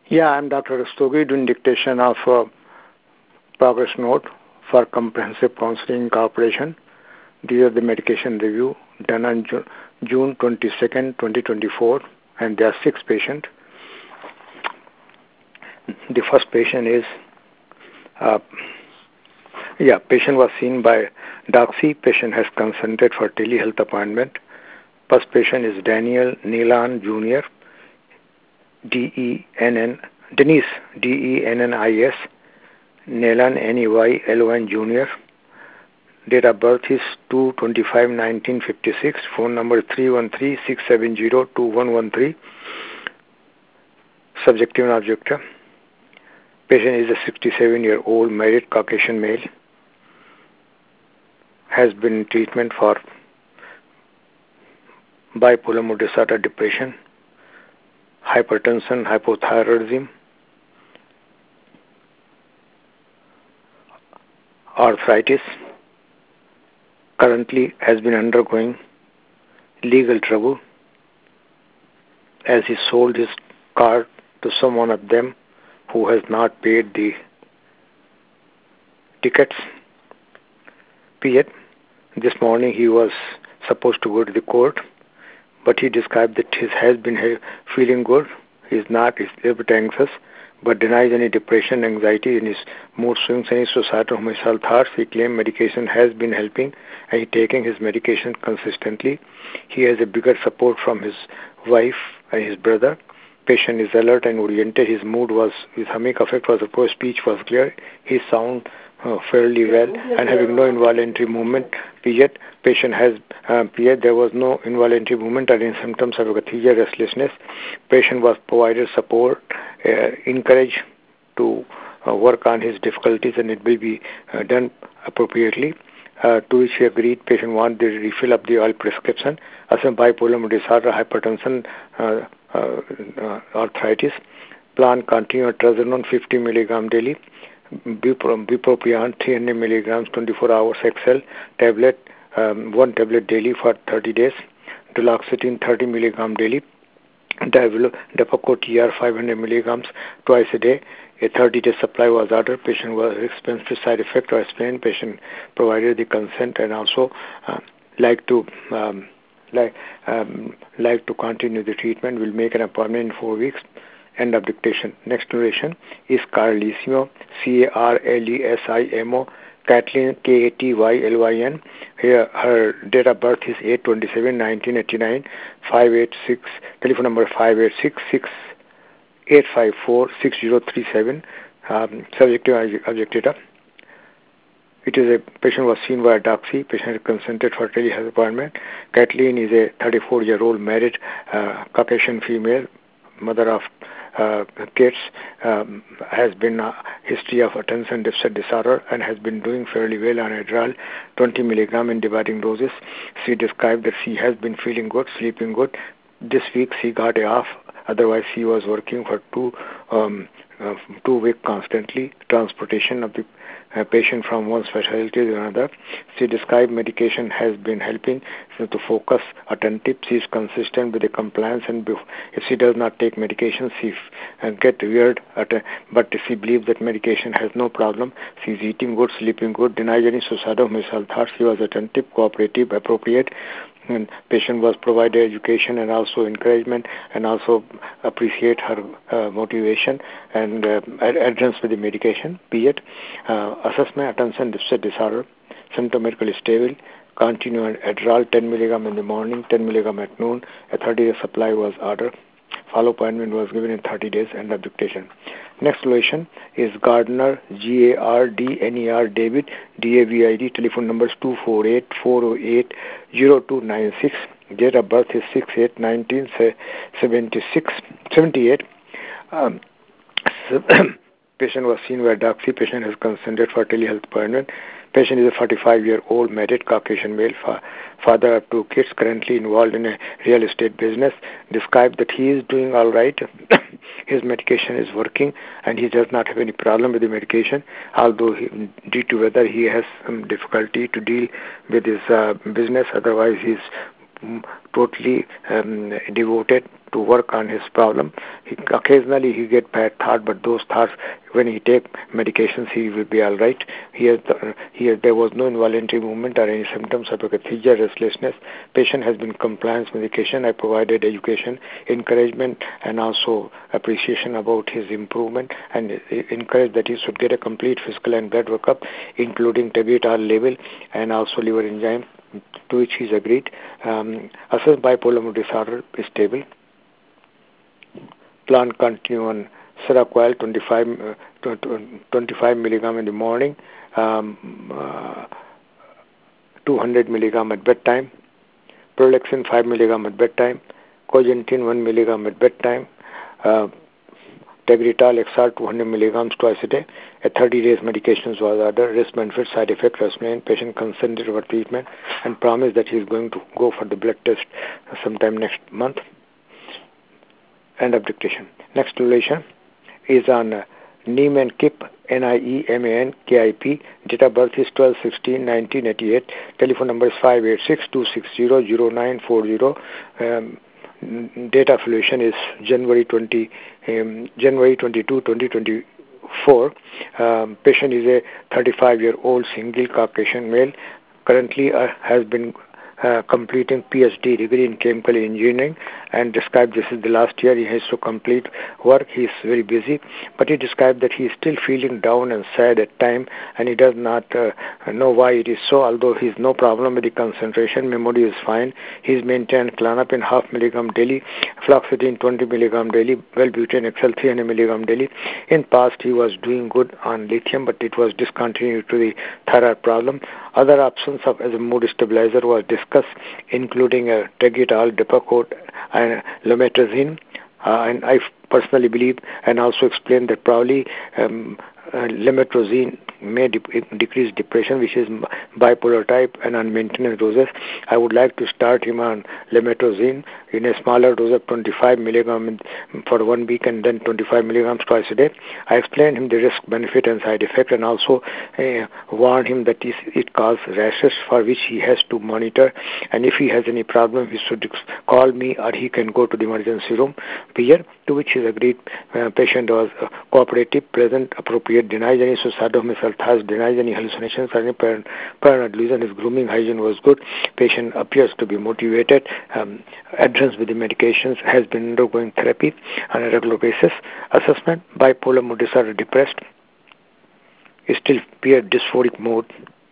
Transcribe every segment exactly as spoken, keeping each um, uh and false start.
Yeah, I'm Doctor Rastogi doing dictation of uh, progress note for Comprehensive Counseling Corporation. These are the medication review done on Ju- June twenty-second, twenty twenty-four, and there are six patients. The first patient is, uh, yeah, patient was seen by Doxy. Patient has consented for telehealth appointment. First patient is Daniel Neelan Junior, D E N N, Dennis, D E N N I S, Neelan N E Y L O N Junior. Date of birth is two twenty-five nineteen fifty-six. Phone number three one three, six seven zero, two one one three. Subjective and objective. Patient is a sixty-seven-year-old married Caucasian male. Has been in treatment for bipolar mood disorder, depression, hypertension, hypothyroidism, arthritis. Currently has been undergoing legal trouble as he sold his car to someone of them who has not paid the tickets. Period. This morning he was supposed to go to the court, but he described that he has been feeling good. He is not, he's a bit anxious, but denies any depression, anxiety, in his mood swings, any suicidal homicidal thoughts. He claimed medication has been helping, and he taking his medication consistently. He has a bigger support from his wife and his brother. Patient is alert and oriented. His mood was, his humming effect was poor, speech was clear. His sound uh, fairly well, and having no involuntary movement. Period. Patient has uh, period. There was no involuntary movement or any symptoms of akathisia, restlessness. Patient was provided support, uh, encouraged to uh, work on his difficulties, and it will be uh, done appropriately. Uh, to which he agreed. Patient wanted the refill of the oil prescription. As a bipolar mood disorder, hypertension, uh, uh, uh, arthritis. Plan continue trazodone fifty milligram daily. Bupropion three hundred milligrams twenty-four hours X L tablet, um, one tablet daily for thirty days. Duloxetine thirty milligram daily. Depakote T R five hundred milligrams twice a day. A thirty-day supply was ordered. Patient was experienced side effect or explained. Patient provided the consent and also uh, like to um, like um, like to continue the treatment. Will make an appointment in four weeks. End of dictation. Next duration is Carlesimo, C A R L E S I M O, Kathleen, K A T Y L Y N. Here, her date of birth is eight twenty-seven nineteen eighty-nine, five eight six, telephone number five eight six, six eight five four, six zero three seven, um, subjective objective. It is a patient was seen by a doxy. Patient consented for telehealth appointment. Kathleen is a thirty-four-year-old married uh, Caucasian female, mother of uh, kids, um, has been a history of attention deficit disorder and has been doing fairly well on Adderall, twenty milligram in dividing doses. She described that she has been feeling good, sleeping good. This week she got a off. Otherwise, she was working for two um, uh, two weeks constantly. Transportation of the uh, patient from one specialty to another. She described medication has been helping so to focus attentive. She is consistent with the compliance, and if she does not take medication, she uh, get weird. At a, but she believes that medication has no problem. She is eating good, sleeping good, denies any suicidal homicidal thoughts. She was attentive, cooperative, appropriate. And patient was provided education and also encouragement and also appreciate her uh, motivation and uh, adherence with the medication. Period. Uh, assessment attention deficit disorder, symptomatically stable. Continue on Adderall ten milligram in the morning, ten milligram at noon. A thirty-day supply was ordered. Follow appointment was given in thirty days. End of dictation. Next location is Gardner, G A R D N E R, David, D A V I D. Telephone numbers two four eight, four oh eight, zero two nine six. Date of birth is six eight nineteen seventy-six, seventy-eight. Um, patient was seen by a doxy. Patient has consented for telehealth appointment. Patient is a forty-five-year-old married Caucasian male, fa- father of two kids, currently involved in a real estate business. Described that he is doing all right. His medication is working, and he does not have any problem with the medication, although he, due to whether he has some difficulty to deal with his uh, business. Otherwise, he's mm, totally um, devoted to work on his problem. He, occasionally he get bad thought, but those thoughts, when he take medications, he will be all right. He has the, he has, there was no involuntary movement or any symptoms of akathisia, restlessness. Patient has been compliance medication. I provided education, encouragement, and also appreciation about his improvement, and encouraged that he should get a complete physical and blood workup, including tegretol level and also liver enzyme, to which he's agreed. Um, assessed bipolar mood disorder is stable. Plan continue on Seroquel twenty-five, uh, twenty-five milligram in the morning, um, uh, two hundred milligram at bedtime, Prolexin five milligram at bedtime, Cogentin one milligram at bedtime, uh, Tegretol X R two hundred milligrams twice a day. A thirty days medications was ordered. Risk benefit side effect explained. Patient consented for treatment and promised that he is going to go for the blood test sometime next month. End of dictation. Next relation is on uh, Nieman Kip, N I E M A N K I P. Date of birth is twelve sixteen nineteen eighty-eight. Telephone number is five eight six two six zero zero nine four zero. Um, date of affiliation is January twentieth, um, January twenty-second, twenty twenty-four. Um, patient is a thirty-five-year-old single Caucasian male. Currently uh, has been uh, completing P H D degree in chemical engineering, and described this is the last year he has to complete work. He is very busy, but he described that he is still feeling down and sad at time, and he does not uh, know why it is so. Although he has no problem with the concentration, memory is fine. He is maintained Klonopin half milligram daily, fluoxetine twenty milligram daily, Wellbutrin X L three hundred milligram daily. In past he was doing good on lithium, but it was discontinued to the thyroid problem. Other options of as a mood stabilizer was discussed, including a Tegretol, Depakote, and Lamotrigine. Uh, and I personally believe and also explained that probably um, uh, Lamotrigine may de- decrease depression, which is bipolar type, and on maintenance doses. I would like to start him on Lamotrigine in a smaller dose of twenty-five milligrams for one week and then twenty-five milligrams twice a day. I explained him the risk, benefit, and side effect, and also uh, warned him that it causes rashes for which he has to monitor, and if he has any problem, he should call me or he can go to the emergency room. Peer, to which he agreed. Uh, patient was uh, cooperative, present, appropriate, denies any suicidal thoughts, denies any hallucinations or any paranoid delusion. His grooming hygiene was good. Patient appears to be motivated. Um, adherence with the medications, has been undergoing therapy on a regular basis. Assessment: bipolar mood disorder, depressed, is still peer dysphoric mode.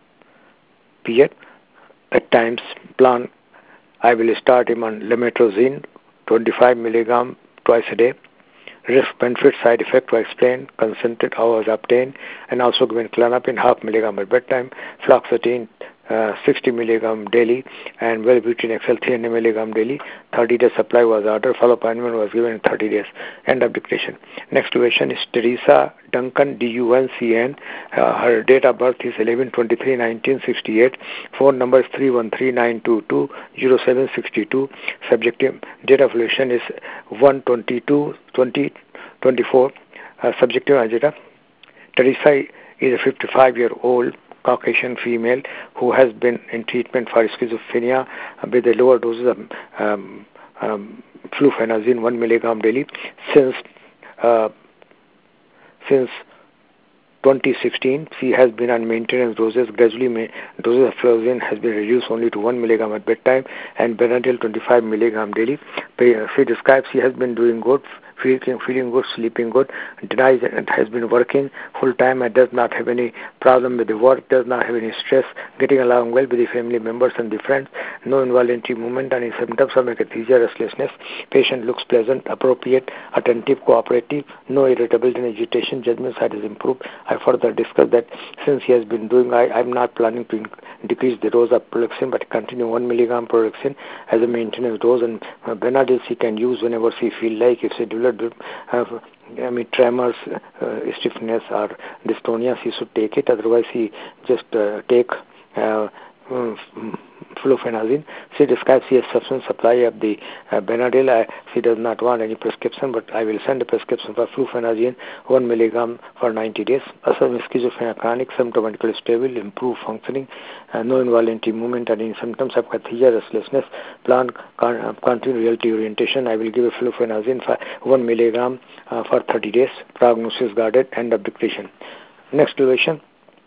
Peer at times. Plan: I will start him on Lamotrigine twenty-five milligram twice a day. Risk, benefit, side effect were explained, consented hours obtained, and also given Klonopin half milligram at bedtime, fluoxetine uh, sixty milligram daily, and Wellbutrin X L three hundred milligram daily. thirty day supply was ordered. Follow-up appointment was given in thirty days. End of dictation. Next patient is Teresa Duncan, D U N C N. Uh, her date of birth is eleven twenty-three nineteen sixty-eight. Phone number is three one three nine two two zero seven six two. Subjective date of affiliation is one twenty-two twenty twenty-four. Uh, subjective agita. Teresa is a fifty-five-year-old Caucasian female who has been in treatment for schizophrenia with the lower doses of um, um, flufenazine one milligram daily since uh, since twenty sixteen. She has been on maintenance doses. Gradually, ma- doses of flufenazine has been reduced only to one milligram at bedtime and Benadryl twenty-five milligram daily. She describes she has been doing good, feeling, feeling good, sleeping good, denies it has been working full time and does not have any problem with the work, does not have any stress, getting along well with the family members and the friends, no involuntary movement, any symptoms of akathisia, restlessness. Patient looks pleasant, appropriate, attentive, cooperative, no irritability and agitation, judgment side is improved. I further discussed that since he has been doing, I am not planning to inc- decrease the dose of Prolexin, but continue one milligram Prolexin as a maintenance dose, and uh, Benadryl she can use whenever she feel like. If she developed uh, I mean, tremors, uh, stiffness, or dystonia, she should take it. Otherwise, she just uh, take uh, uh, flufenazine. She describes she has sufficient supply of the uh, Benadryl. I, she does not want any prescription, but I will send a prescription for flufenazine, one milligram for ninety days. Assessment schizophrenia chronic, symptomatically stable, improved functioning, uh, no involuntary movement and any symptoms of cathexia, restlessness, plan con- uh, continued reality orientation. I will give a flufenazine for one milligram uh, for thirty days. Prognosis guarded, end of dictation. Next duration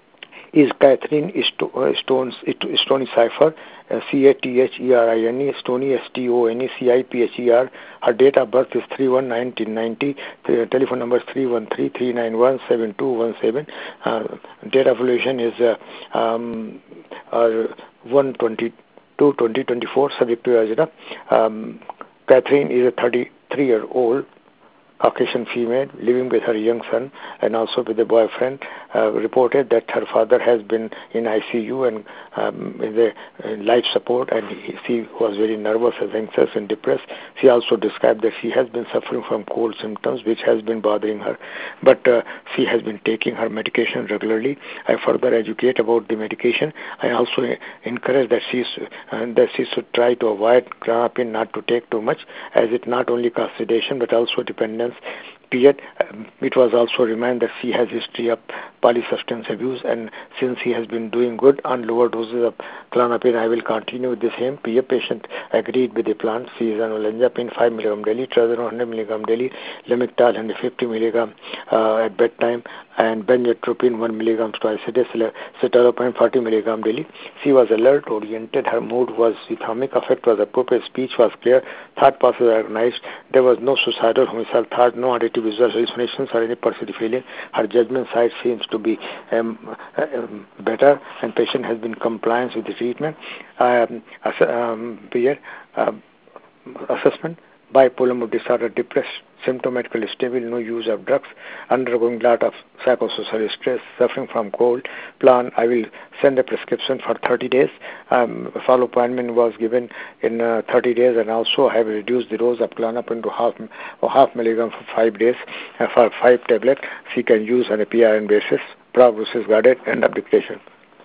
is Catherine Sto- uh, Stone's Stoney Cipher, uh, C A T H E R I N E, Stoney S T O N E C I P H E R. Her date of birth is three one nineteen ninety. The telephone number is three one three, three nine one, seven two one seven. Uh, date of ovulation is uh, um, uh, one twenty-two twenty twenty-four, subject to agenda. Um, Catherine is a thirty-three-year-old Caucasian female living with her young son and also with a boyfriend, uh, reported that her father has been in I C U and um, in the uh, life support, and he, she was very nervous and anxious and depressed. She also described that she has been suffering from cold symptoms which has been bothering her, but uh, she has been taking her medication regularly. I further educate about the medication. I also encourage that she, uh, that she should try to avoid Klonopin, not to take too much, as it not only causes sedation but also dependence. Period. Um, it was also reminded that she has history of polysubstance abuse, and since he has been doing good on lower doses of Klonopin, I will continue with the same. P A patient agreed with the plan. She is on olanzapine five milligram daily, trazodone one hundred milligram daily, Lamictal one hundred fifty milligram uh, at bedtime, and benztropine one milligram twice a day, citalopram forty milligram daily. She was alert, oriented. Her mood was euphonic. Affect was appropriate. Speech was clear. Thought process organized. There was no suicidal, homicidal thought, no auditive visual hallucinations or any perceived feeling. Her judgment side seems to be um, uh, um, better, and patient has been compliant with the treatment. Um, ass- um, period, um, assessment: bipolar mood disorder, depressed, symptomatically stable, no use of drugs, undergoing lot of psychosocial stress, suffering from cold. Plan: I will send a prescription for thirty days. Um, follow appointment was given in uh, thirty days, and also have reduced the dose of Klonopin to half or half milligram for five days uh, for five tablets. She can use on a P R N basis. Prognosis guarded. End of dictation.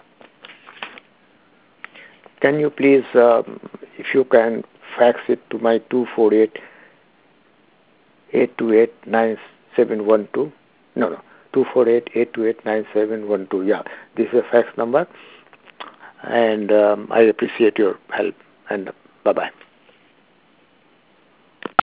Can you please, um, if you can, fax it to my two four eight, eight two eight, nine seven one two? No, no, two four eight, eight two eight, nine seven one two. Yeah, this is a fax number, and um, I appreciate your help, and bye-bye.